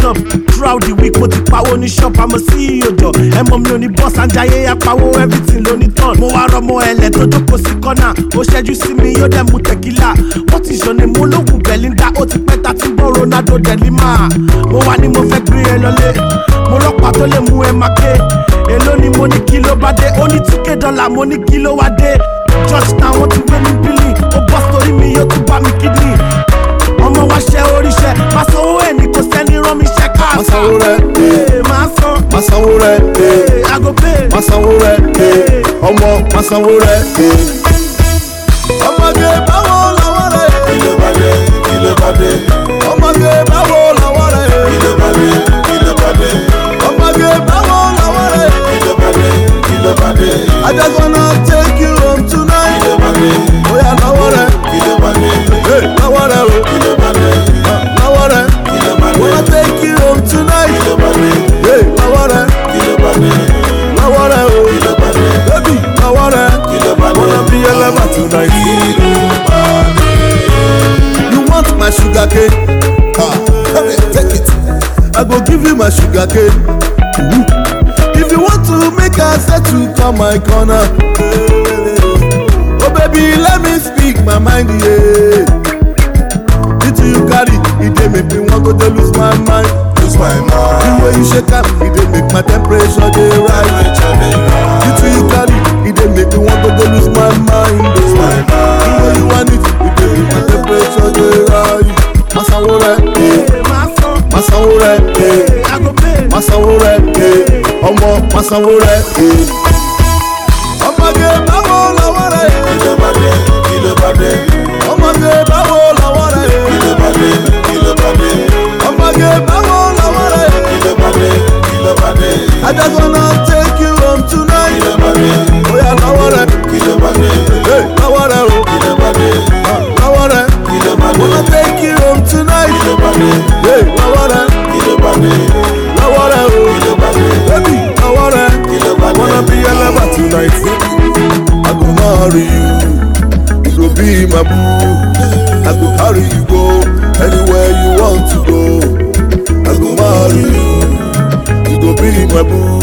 up throughout the week mo ti pawó ní shop àmọ́ sí òjò ẹmọ mi ò ní boss àjàyè apawó everything ló ní tán mo wá rọmọ ẹlẹ tó jókòó sí kọ́nà ó ṣẹ́jú sí mi yóò dẹ̀ mu tequila wọ́n ti ṣọ̀nà mo lóògùn Belinda ó ti pẹ́ ta ti gbọ́ Ronaldo Delima mo wá ní mo fẹ́ gbé ẹ lọlé mo lọ́pàá tó lè mú ẹ máa ké èló ni mo ní kí ló bá dé ó ní $2K mo ní kí ló wá dé church náà wọ́n ti gbé mi bílì ó bọ́ sórí mi yóò tún bá mi kídìní ọmọ wa ṣe oríṣẹ́ máa sanwó ẹ̀ ní kò sẹ́ni rán mi ṣẹ́ káàkiri. máa sanwó rẹ̀ máa sanwó rẹ̀ agobe máa sanwó rẹ̀ ọmọ máa sanwó rẹ̀. ọmọge báwo làwọn rẹ̀. kí ló bá dé kí ló bá dé. ọmọge báwo làwọn rẹ̀. kí ló bá dé kí ló bá dé. ọmọge báwo làwọn rẹ̀. kí ló bá dé kí ló bá dé. I just wanna take you home tonight. kí ló bá dé. bóyá làwọn rẹ̀. kí ló bá dé. làwọn rẹ̀ o. kí ló bá dé. làwọn rẹ̀. kí ló bá dé. wanna take you home tonight. kí ló bá dé. làwọn rẹ̀. kí ló bá dé. làwọn rẹ̀ o. kí ló bá dé. baby làwọn rẹ̀. kí ló bá dé. wanna be a lover tonight. kí ló bá dé. You want my sugar cane? Come here, take it. I go give you my sugar cane. If you want to make a settle, come my corner. Oh baby, let me speak my mind, yeah. It you carry, it dey make me want to lose my mind. Lose my mind. The way you shake up, it dey make my temperature dey rise. It you carry, it dey make me want to lose my mind. Lose my mind. The way you want it, it dey make my temperature dey rise. Masanwo rẹ̀, masanwo rẹ̀, masanwo rẹ̀, ọmọ masanwo rẹ̀. ọmọge báwo làwọn rẹ̀. kí ló bá dé kí ló bá dé. ọmọge báwo làwọn rẹ̀. kí ló bá dé kí ló bá dé. ọmọge báwo làwọn rẹ̀. kí ló bá dé kí ló bá dé. I just wanna take you home tonight. kí ló bá dé. bóyá làwọn rẹ̀. kí ló bá dé. làwọn rẹ̀ o. kí ló bá dé. làwọn rẹ̀. kí ló bá dé. wanna take you home tonight. kí ló bá dé. làwọn rẹ̀. kí ló bá dé. làwọn rẹ̀ o. kí ló bá dé. baby làwọn rẹ̀. kí ló bá dé. wanna be a lover tonight. I go marry you. You go be my boo. I go carry you go anywhere you want to go. I go marry you. You go be my boo.